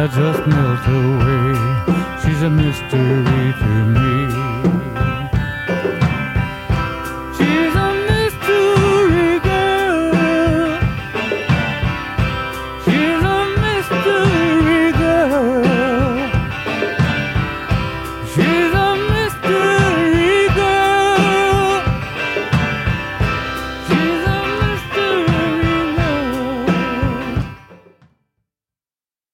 just melt away. She's a mystery to me.